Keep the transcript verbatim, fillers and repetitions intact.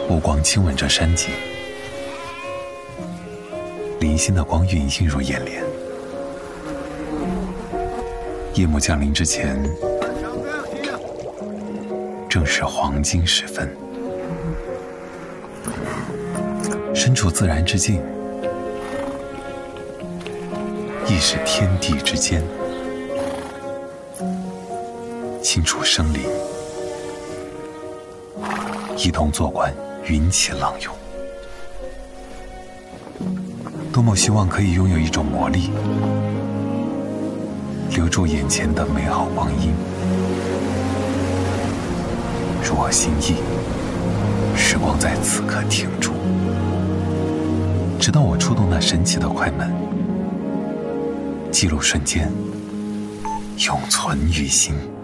目光亲吻着山景，零星的光晕映入眼帘。夜幕降临之前，正是黄金时分。身处自然之境，亦是天地之间。清楚生灵，一同坐观云起浪涌。多么希望可以拥有一种魔力，留住眼前的美好光阴。如我心意，时光在此刻停住，直到我触动那神奇的快门，记录瞬间，永存于心。